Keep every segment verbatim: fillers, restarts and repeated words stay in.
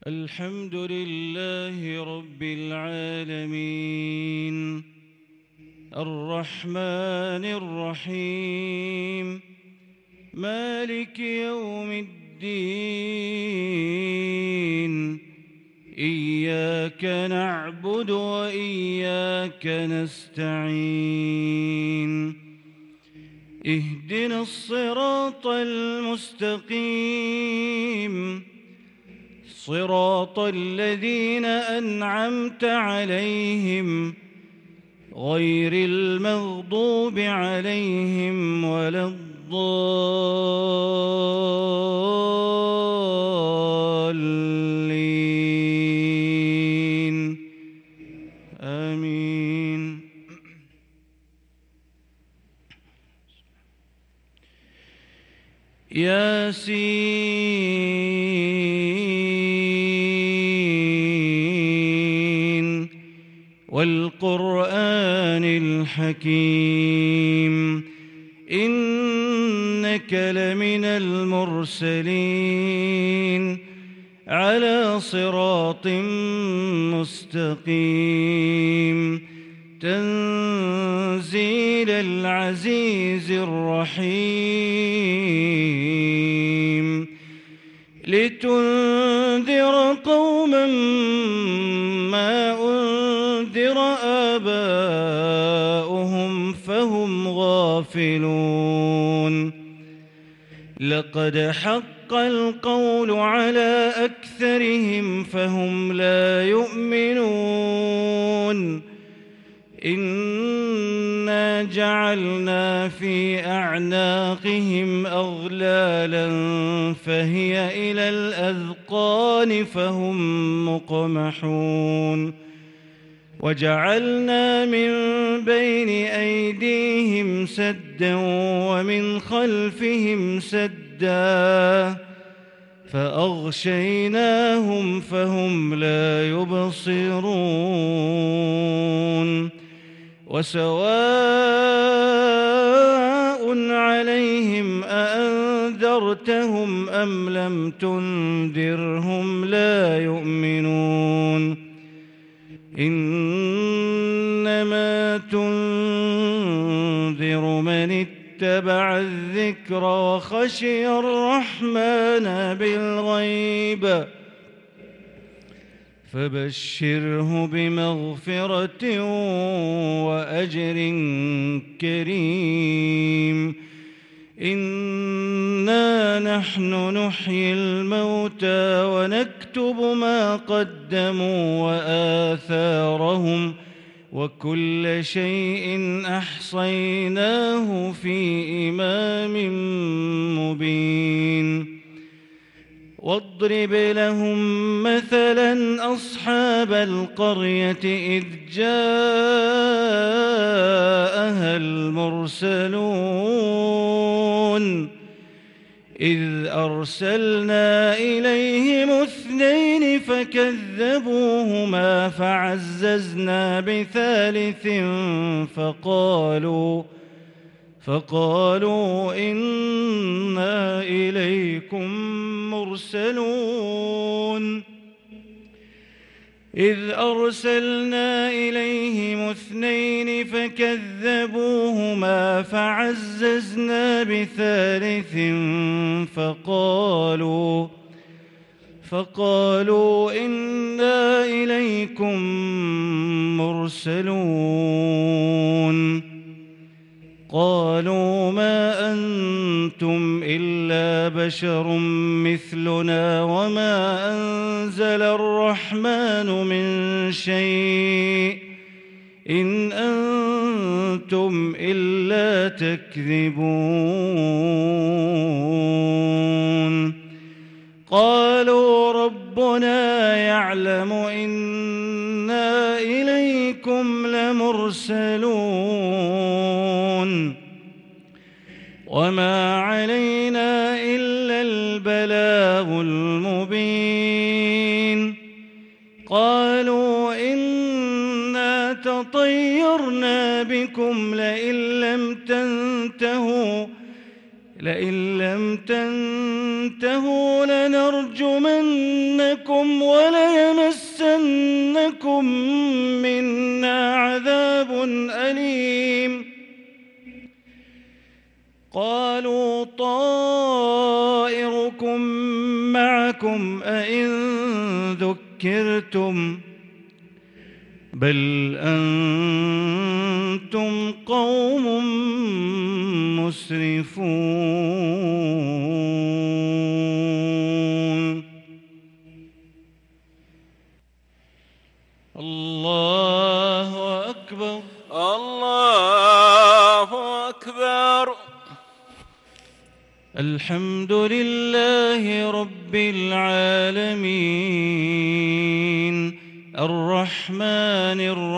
الحمد لله رب العالمين الرحمن الرحيم مالك يوم الدين إياك نعبد وإياك نستعين اهدنا الصراط المستقيم صراط الذين أنعمت عليهم غير المغضوب عليهم ولا الضالين آمين. ياسين والقرآن الحكيم إنك لمن المرسلين على صراط مستقيم تنزيل العزيز الرحيم لتنذر قوما ما أنذر آباؤهم فهم غافلون لقد حق القول على أكثرهم فهم لا يؤمنون إنا جعلنا في أعناقهم أغلالا فهي إلى الأذقان فهم مقمحون وجعلنا من بين أيديهم سدا ومن خلفهم سدا فأغشيناهم فهم لا يبصرون وسواء عليهم أأنذرتهم أم لم تنذرهم لا يؤمنون إنما تنذر من اتبع الذكر وخشي الرحمن بالغيب فبشره بمغفرة وأجر كريم إنا نحن نحيي الموتى ونكتب ما قدموا وآثارهم وكل شيء أحصيناه في إمام مبين واضرب لهم مثلا أصحاب القرية إذ جاءها المرسلون إذ أرسلنا إليهم اثنين فكذبوهما فعززنا بثالث فقالوا فقالوا إنا إليكم مرسلون إذ أرسلنا إليهم اثنين فكذبوهما فعززنا بثالث فقالوا فقالوا إنا إليكم مرسلون قالوا ما أنتم إلا بشر مثلنا وما أنزل الرحمن من شيء إن أنتم إلا تكذبون قالوا ربنا يعلم إنا إليكم لمرسلون وما علينا إلا البلاغ المبين قالوا إنا تطيرنا بكم لئن لم تنتهوا لئن لم تنتهوا لنرجمن لَكُمْ وَلَيَمَسَّنَّكُم مِّنَّا عَذَابٌ أَلِيمٌ قالوا طائركم معكم أئن ذكرتم بل أنتم قوم مسرفون. الله أكبر. الله أكبر. الحمد لله رب العالمين الرحمن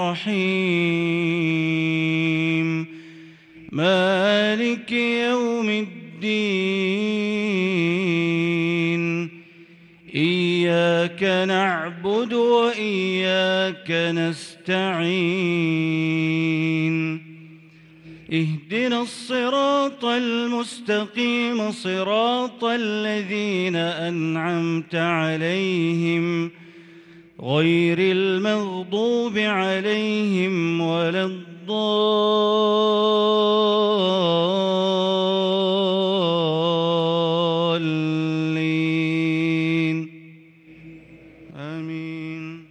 الرحيم مالك يوم الدين إياك نعبد وإياك نستعين اهدنا الصراط المستقيم صراط الذين أنعمت عليهم غير المغضوب عليهم ولا الضالين آمين.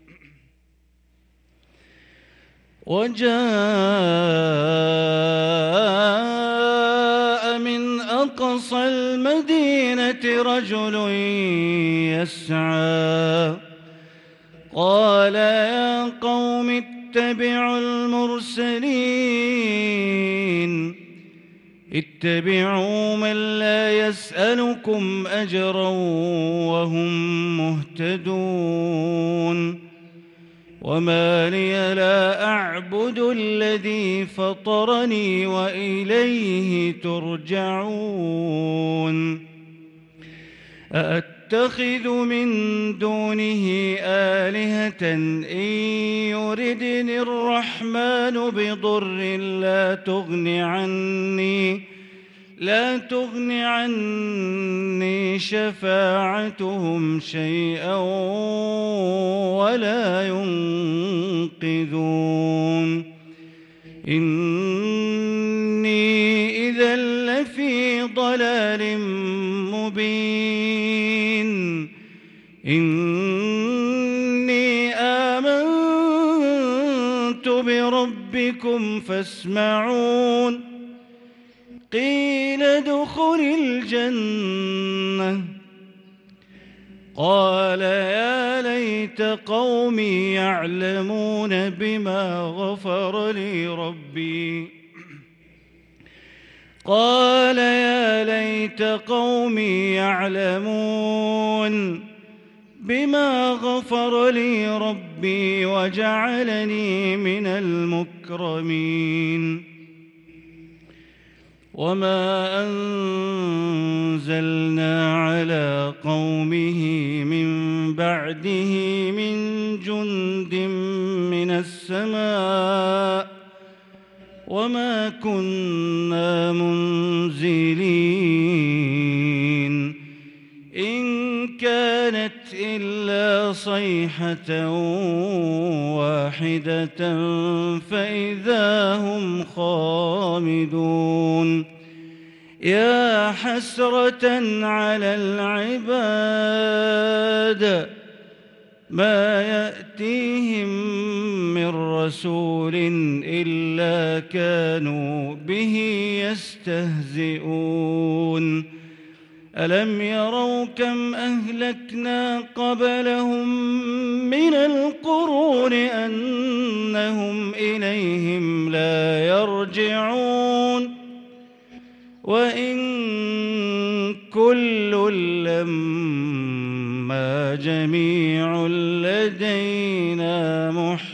وجاء من أقصى المدينة رجل يسعى قال يا قوم اتبعوا المرسلين اتبعوا من لا يسألكم أجرا وهم مهتدون وما لي لا أعبد الذي فطرني وإليه ترجعون أأتخذ من دونه آلهة إن يردني الرحمن بضر لا تغن عني لا تغن عني شفاعتهم شيئا ولا ينقذون إني إذا لفي ضلال مبين إني آمنت بربكم فاسمعون قيل ادخل الجنة قال يا ليت قومي يعلمون بما غفر لي ربي قال يا ليت قومي يعلمون بما غفر لي ربي وجعلني من المكرمين وما أنزلنا على قومه من بعده من جند من السماء وما كنا منزلين إن كانت إلا صيحة واحدة فإذا هم خامدون يا حسرة على العباد ما يأتيهم من رسول إلا كانوا به يستهزئون ألم يروا كم أهلكنا قبلهم من القرون أنهم إليهم لا يرجعون وإن كل لما جميع لدينا محضرون